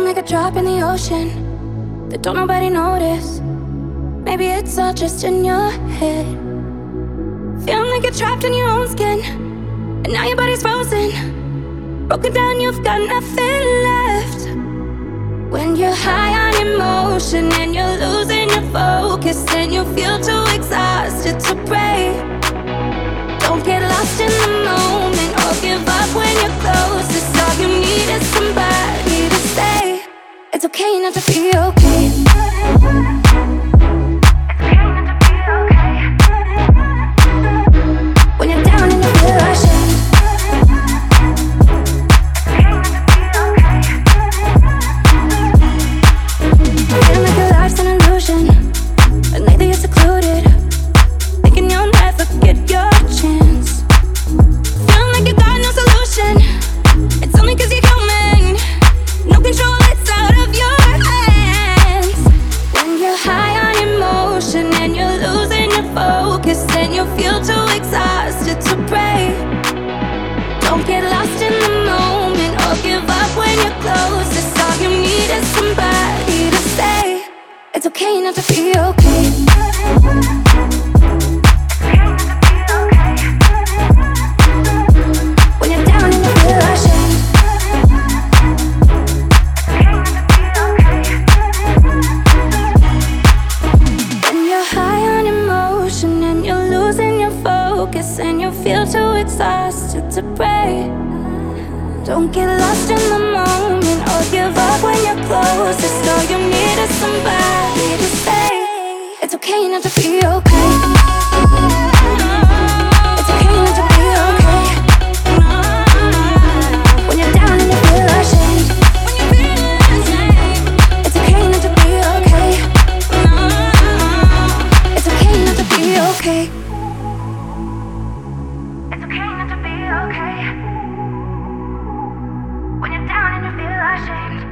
like a drop in the ocean that don't nobody notice. Maybe it's all just in your head. Feeling like you're trapped in your own skin, and now your body's frozen. Broken down, you've got nothing left. When you're high on emotion and you're losing your focus, and you feel too exhausted to pray. Don't get lost in the moment or give up when you're closest. All you need is somebody to say it's okay not to be okay. When you're down and you feel ashamed, feeling like your life's an illusion, and lately you're secluded, thinking you'll never get your chance. Feeling like you got no solution, it's only 'cause you're human. No control, it's out of your hands. When you're high on emotion and you're losing your focus, and you feel too exhausted to pray. Don't get lost in the moment or give up when you're closest. All you need is somebody to say it's okay not to be okay. When you're down and you feel ashamed, when you're high on emotion and you're losing your focus, and you feel too exhausted to pray. Don't get lost in the moment or give up when you're closest. All you need is somebody to say it's okay not to be okay. It's okay not to be okay. When you're down and you feel ashamed, it's okay not to be okay. It's okay not to be okay. It's okay not to be okay. When you're down and you feel ashamed.